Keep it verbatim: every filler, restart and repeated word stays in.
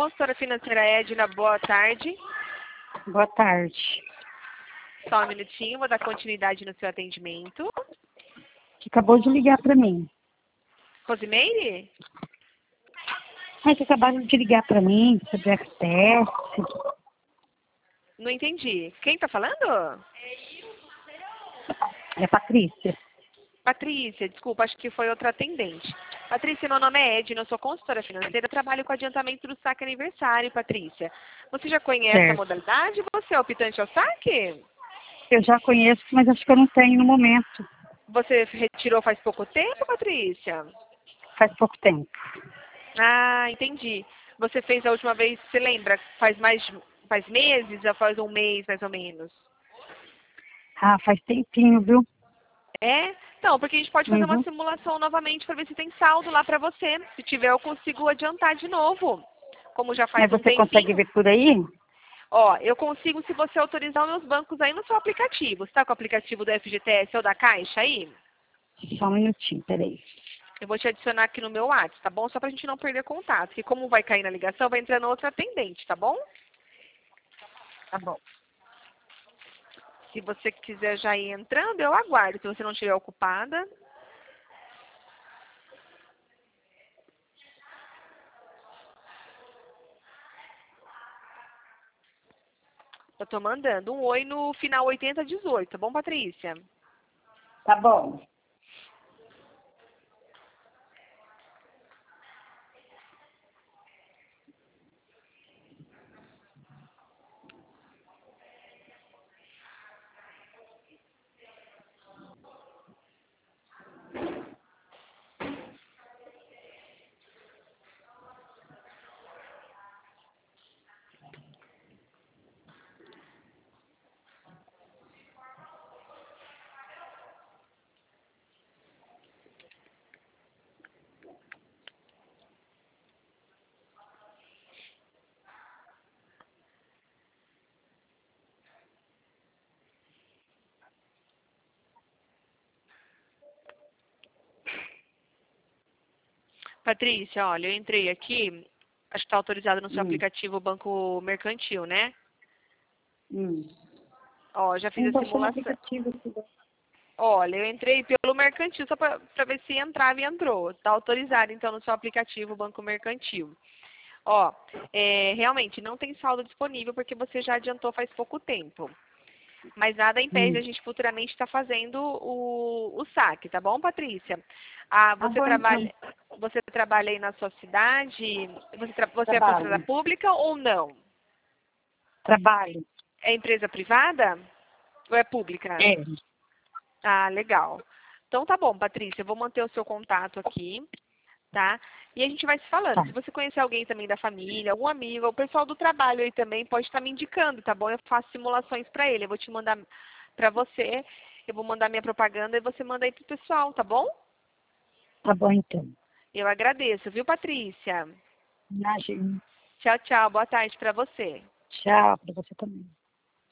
Consultora financeira Edna, boa tarde. Boa tarde. Só um minutinho, vou dar continuidade no seu atendimento. Que acabou de ligar para mim. Rosimeire? É que acabaram de ligar para mim sobre Access. Não entendi. Quem tá falando? É Patrícia. Patrícia, desculpa, acho que foi outra atendente. Patrícia, meu nome é Edna, eu sou consultora financeira, trabalho com adiantamento do saque aniversário, Patrícia. Você já conhece Certo. a modalidade? Você é optante ao saque? Eu já conheço, mas acho que eu não tenho no momento. Você retirou faz pouco tempo, Patrícia? Faz pouco tempo. Ah, entendi. Você fez a última vez, você lembra? Faz mais, faz meses ou faz um mês, mais ou menos? Ah, faz tempinho, viu? É? Então, porque a gente pode fazer uma Uhum. simulação novamente para ver se tem saldo lá para você. Se tiver, eu consigo adiantar de novo. Como já faz Mas um você consegue tempinho. ver por aí? Ó, eu consigo se você autorizar os meus bancos aí no seu aplicativo. Você está com o aplicativo do F G T S ou da Caixa aí? Só um minutinho, peraí. Eu vou te adicionar aqui no meu WhatsApp, tá bom? Só pra gente não perder contato. Porque como vai cair na ligação, vai entrar no outro atendente, tá bom? Tá bom. Se você quiser já ir entrando, eu aguardo. Se você não estiver ocupada. Eu tô mandando um oi no final oitenta dezoito, tá bom, Patrícia? Tá bom. Patrícia, olha, eu entrei aqui, acho que está autorizado no seu Hum. aplicativo Banco Mercantil, né? Hum. Ó, já fiz Não a baixou no simulação. aplicativo. Filha. Olha, eu entrei pelo Mercantil só para ver se entrava e entrou. Está autorizado, então, no seu aplicativo Banco Mercantil. Ó, é, realmente, não tem saldo disponível porque você já adiantou faz pouco tempo. Mas nada impede Hum. a gente futuramente estar fazendo o, o saque, tá bom, Patrícia? Ah, Tá você bom, então. trabalha, você trabalha aí na sua cidade? Você, tra- você é funcionária Trabalho. pública ou não? Trabalho. É empresa privada ou é pública? É. Ah, legal. Então tá bom, Patrícia, eu vou manter o seu contato aqui, tá? E a gente vai se Tá. falando. Se você conhecer alguém também da família, algum amigo, o pessoal do trabalho aí também pode estar me indicando, tá bom? Eu faço simulações para ele. Eu vou te mandar para você, eu vou mandar minha propaganda e você manda aí pro pessoal, tá bom? Tá bom, então. Eu agradeço, viu, Patrícia? Imagina. Tchau, tchau. Boa tarde para você. Tchau para você também.